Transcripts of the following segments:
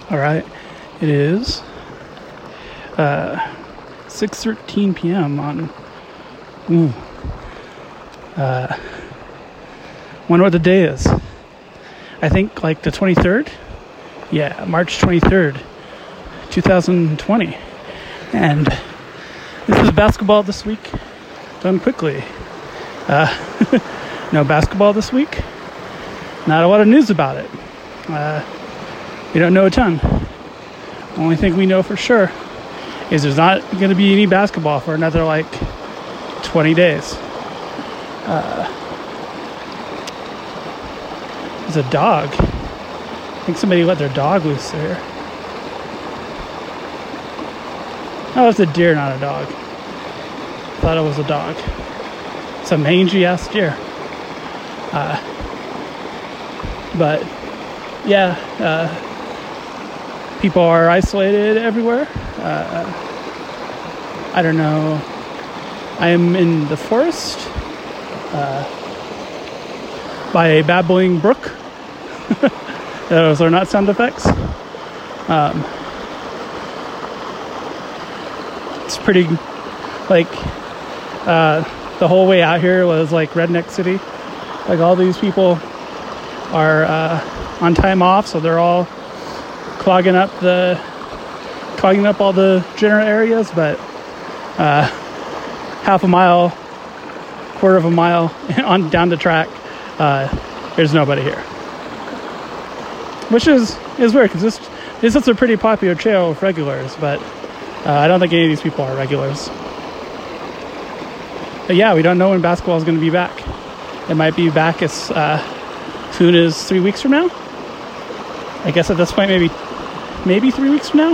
All right, it is 6:13 p.m. on. Wonder what the day is. I think like the 23rd. Yeah, March 23rd, 2020. And this is basketball this week. Done quickly. No basketball this week. Not a lot of news about it. We don't know a ton. The only thing we know for sure is there's not going to be any basketball for another like 20 days. There's a dog. I think somebody let their dog loose there. Oh, it's a deer, not a dog. Thought it was a dog. It's a mangy ass deer. But yeah, people are isolated everywhere. I don't know. I am in the forest by a babbling brook. Those are not sound effects. It's pretty, like, the whole way out here was like redneck city. Like all these people are on time off, so they're all clogging up all the general areas, but half a mile, quarter of a mile on down the track, there's nobody here, which is weird because this is a pretty popular trail with regulars, but I don't think any of these people are regulars. But yeah, we don't know when basketball is going to be back. It might be back as soon as 3 weeks from now. I guess at this point, maybe 3 weeks from now.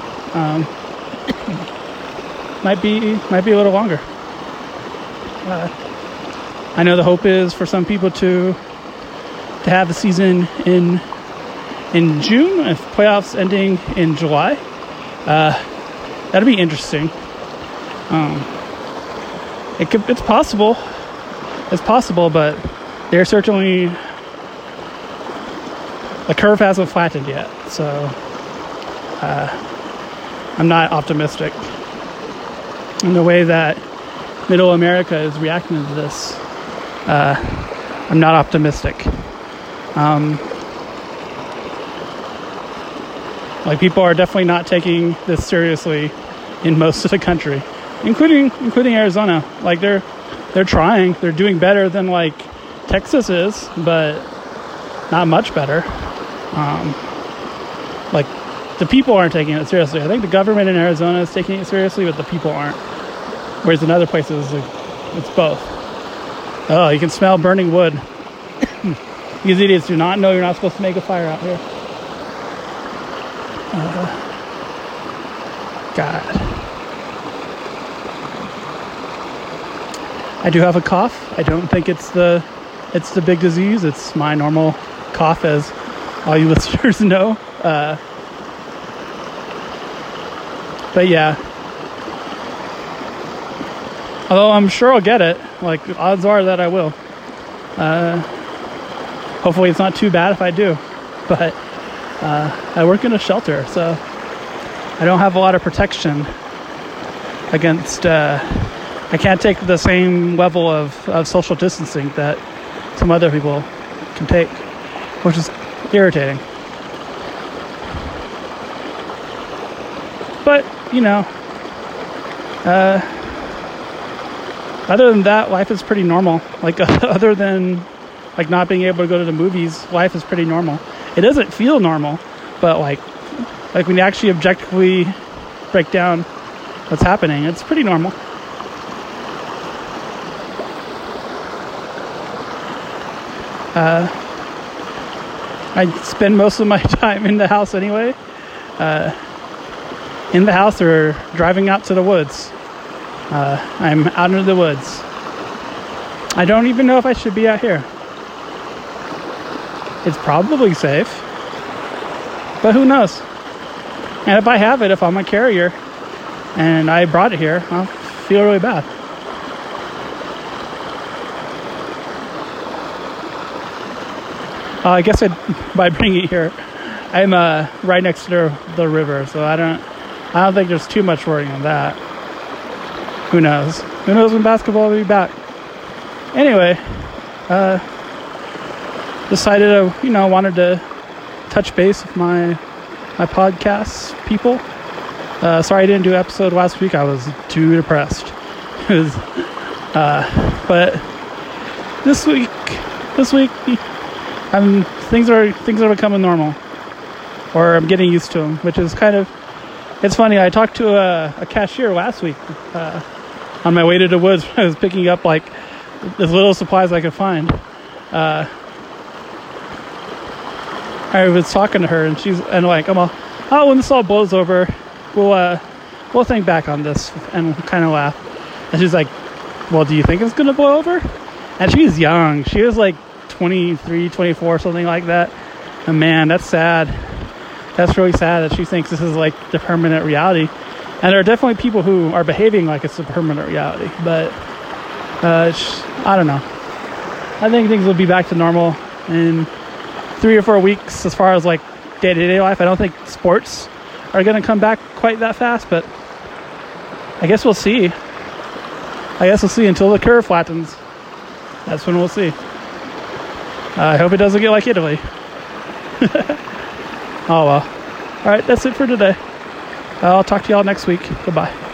Might be a little longer. I know the hope is for some people to have the season in June, if playoffs ending in July. That'd be interesting. It's possible. It's possible, but they're certainly, the curve hasn't flattened yet, so I'm not optimistic in the way that Middle America is reacting to this. I'm not optimistic. Like, people are definitely not taking this seriously in most of the country, including Arizona. Like, they're trying. They're doing better than like Texas is, but not much better. Like, the people aren't taking it seriously. I think the government in Arizona is taking it seriously, but the people aren't. Whereas in other places, it's both. Oh, you can smell burning wood. These idiots do not know you're not supposed to make a fire out here. God. I do have a cough. I don't think it's the big disease. It's my normal cough, as all you listeners know. But yeah. Although I'm sure I'll get it. Like, odds are that I will. Hopefully it's not too bad if I do. But I work in a shelter, so I don't have a lot of protection against... I can't take the same level of social distancing that some other people can take, which is irritating. But, you know, other than that, life is pretty normal. Like, other than like not being able to go to the movies, life is pretty normal. It doesn't feel normal, but like when you actually objectively break down what's happening, it's pretty normal. I spend most of my time in the house anyway. In the house or driving out to the woods. I'm out in the woods. I don't even know if I should be out here. It's probably safe, but who knows? And if I have it, if I'm a carrier and I brought it here, I'll feel really bad. I guess by bringing it here, I'm right next to the river, so I don't think there's too much worrying on that. Who knows? Who knows when basketball will be back? Anyway, decided I wanted to touch base with my podcast people. Sorry I didn't do an episode last week. I was too depressed. But this week, things are becoming normal, or I'm getting used to them, which is kind of. It's funny. I talked to a cashier last week on my way to the woods. I was picking up like as little supplies I could find. I was talking to her, and I'm like, oh, when this all blows over, we'll think back on this, and kind of laugh. And she's like, well, do you think it's gonna blow over? And she's young. She was like 23, 24, something like that. And man, that's sad. That's really sad that she thinks this is like the permanent reality. And there are definitely people who are behaving like it's a permanent reality. But I don't know. I think things will be back to normal in 3 or 4 weeks as far as like day-to-day life. I don't think sports are going to come back quite that fast, but I guess we'll see. Until the curve flattens. That's when we'll see. I hope it doesn't get like Italy. Oh well. Alright, that's it for today. I'll talk to y'all next week. Goodbye.